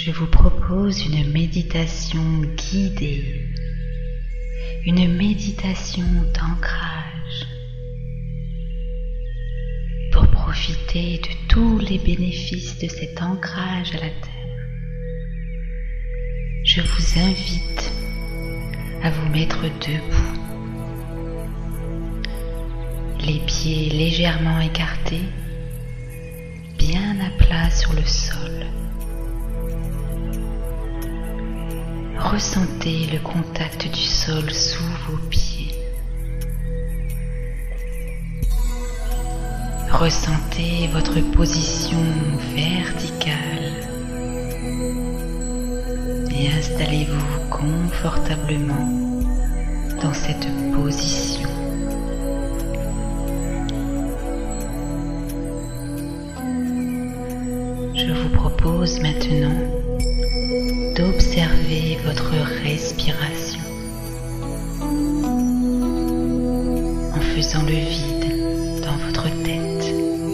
Je vous propose une méditation guidée, une méditation d'ancrage pour profiter de tous les bénéfices de cet ancrage à la terre. Je vous invite à vous mettre debout, les pieds légèrement écartés, bien à plat sur le sol. Ressentez le contact du sol sous vos pieds. Ressentez votre position verticale et installez-vous confortablement dans cette position. Je vous propose maintenant d'observer votre respiration en faisant le vide dans votre tête.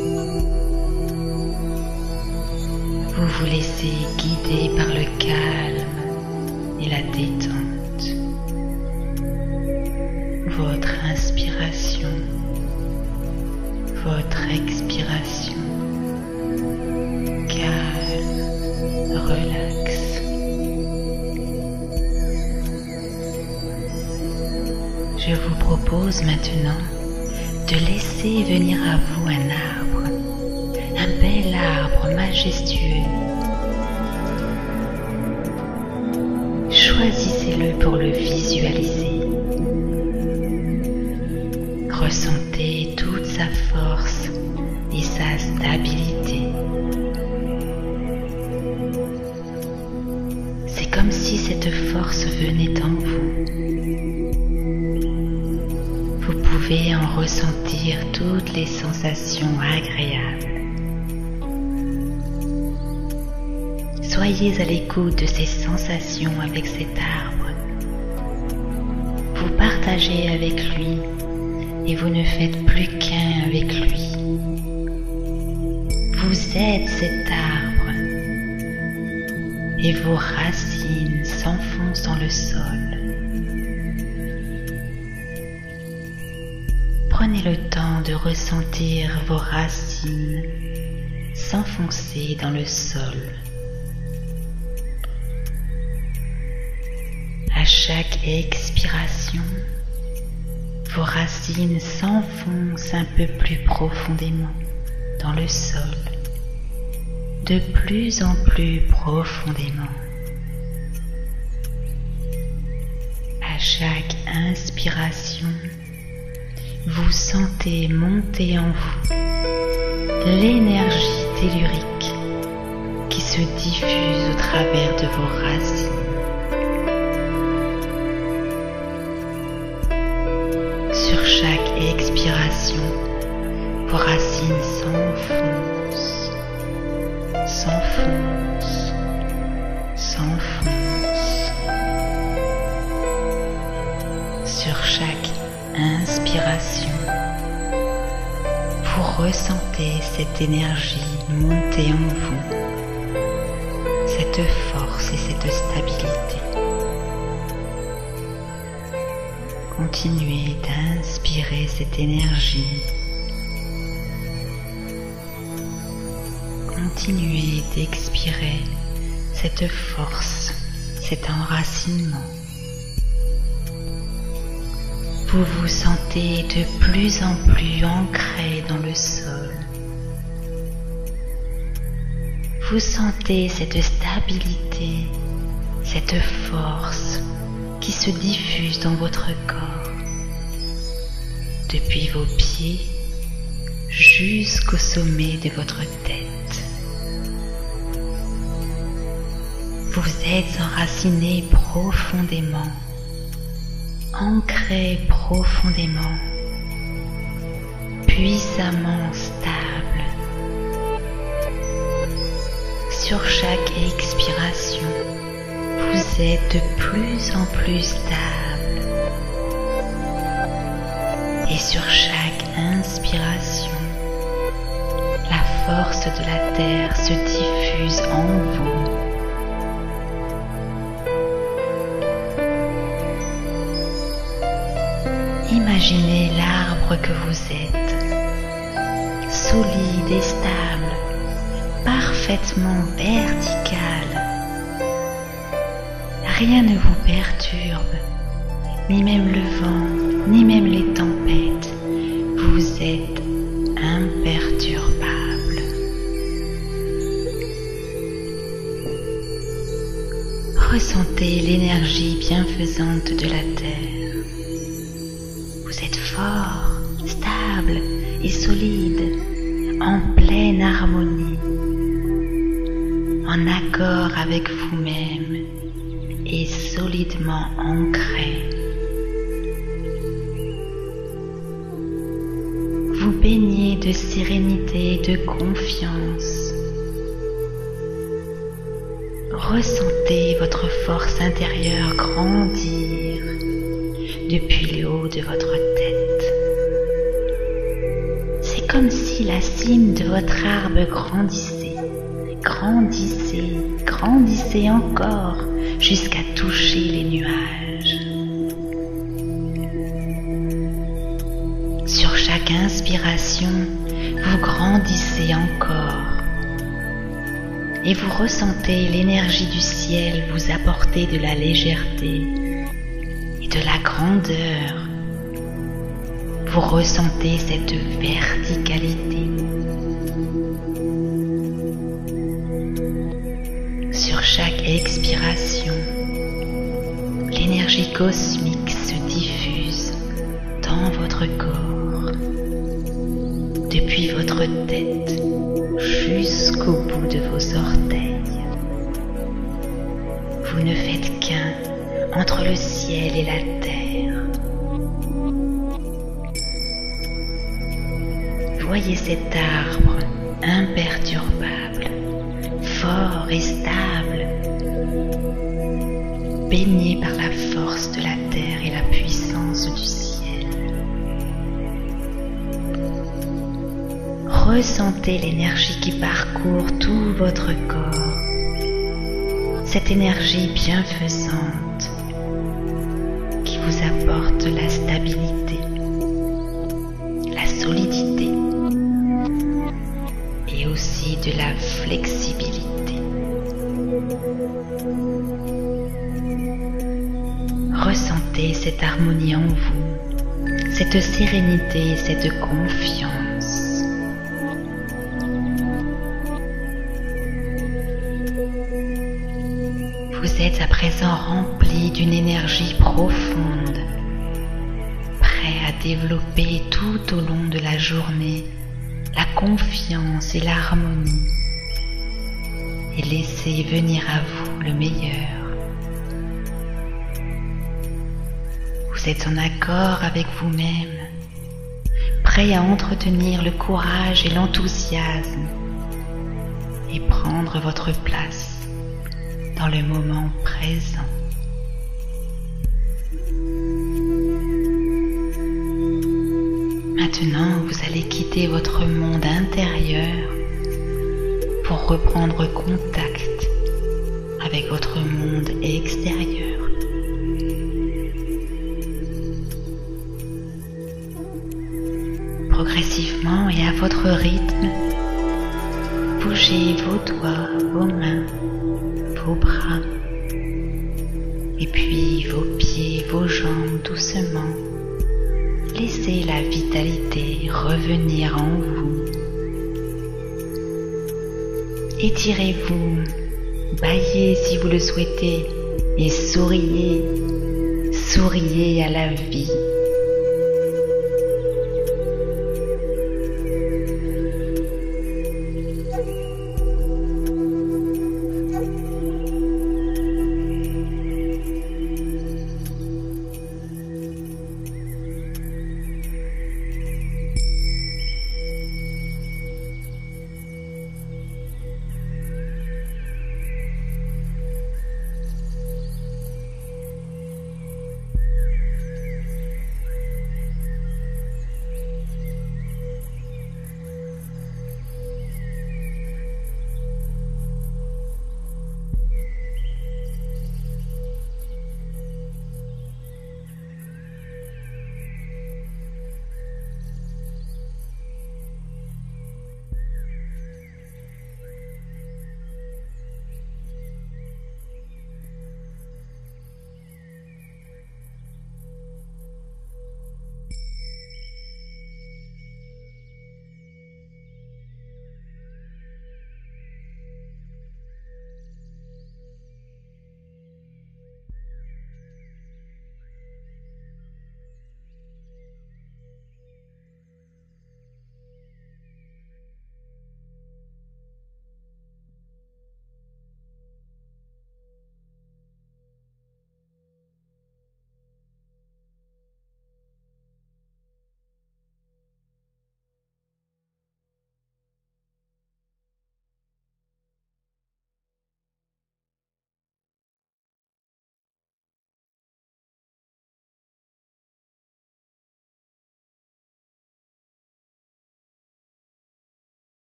Vous vous laissez guider par le calme et la détente. Votre inspiration, votre expiration, calme, relax. Je vous propose maintenant de laisser venir à vous un arbre, un bel arbre majestueux. Choisissez-le pour le visualiser. Ressentez toute sa force et sa stabilité. C'est comme si cette force venait en vous. Vous pouvez en ressentir toutes les sensations agréables. Soyez à l'écoute de ces sensations avec cet arbre. Vous partagez avec lui et vous ne faites plus qu'un avec lui. Vous êtes cet arbre et vos racines s'enfoncent dans le sol. Prenez le temps de ressentir vos racines s'enfoncer dans le sol. À chaque expiration, vos racines s'enfoncent un peu plus profondément dans le sol, de plus en plus profondément. À chaque inspiration, vous sentez monter en vous l'énergie tellurique qui se diffuse au travers de vos racines. Sur chaque expiration, vos racines s'enfoncent, s'enfoncent, s'enfoncent. Sur chaque inspiration, vous ressentez cette énergie monter en vous, cette force et cette stabilité. Continuez d'inspirer cette énergie. Continuez d'expirer cette force, cet enracinement. Vous vous sentez de plus en plus ancré dans le sol. Vous sentez cette stabilité, cette force qui se diffuse dans votre corps, depuis vos pieds jusqu'au sommet de votre tête. Vous êtes enraciné profondément, ancré profondément, puissamment stable. Sur chaque expiration, vous êtes de plus en plus stable. Et sur chaque inspiration, la force de la terre se diffuse en vous, Imaginez l'arbre que vous êtes, solide et stable, parfaitement vertical. Rien ne vous perturbe, ni même le vent, ni même les tempêtes. Vous êtes imperturbable. Ressentez l'énergie bienfaisante de la Terre. Vous êtes fort, stable et solide, en pleine harmonie, en accord avec vous-même et solidement ancré. Vous baignez de sérénité et de confiance. Ressentez votre force intérieure grandir depuis le haut de votre tête. C'est comme si la cime de votre arbre grandissait, grandissait, grandissait encore jusqu'à toucher les nuages. Sur chaque inspiration, vous grandissez encore et vous ressentez l'énergie du ciel vous apporter de la légèreté et de la grandeur. Vous ressentez cette verticalité. Sur chaque expiration, l'énergie cosmique se diffuse dans votre corps, depuis votre tête jusqu'au bout de vos orteils. Vous ne faites qu'un entre le ciel et la terre. Voyez cet arbre imperturbable, fort et stable, baigné par la force de la terre et la puissance du ciel. Ressentez l'énergie qui parcourt tout votre corps, cette énergie bienfaisante qui vous apporte la stabilité, la solidité et aussi de la flexibilité. Ressentez cette harmonie en vous, cette sérénité, cette confiance. Vous êtes à présent rempli d'une énergie profonde, prêt à développer tout au long de la journée la confiance et l'harmonie et laisser venir à vous le meilleur. Vous êtes en accord avec vous-même, prêt à entretenir le courage et l'enthousiasme et prendre votre place dans le moment présent. Maintenant, vous allez quitter votre monde intérieur pour reprendre contact avec votre monde extérieur. Progressivement et à votre rythme, bougez vos doigts, vos mains, vos bras, et puis vos pieds, vos jambes doucement. Laissez la vitalité revenir en vous. Étirez-vous, bâillez si vous le souhaitez, et souriez, souriez à la vie.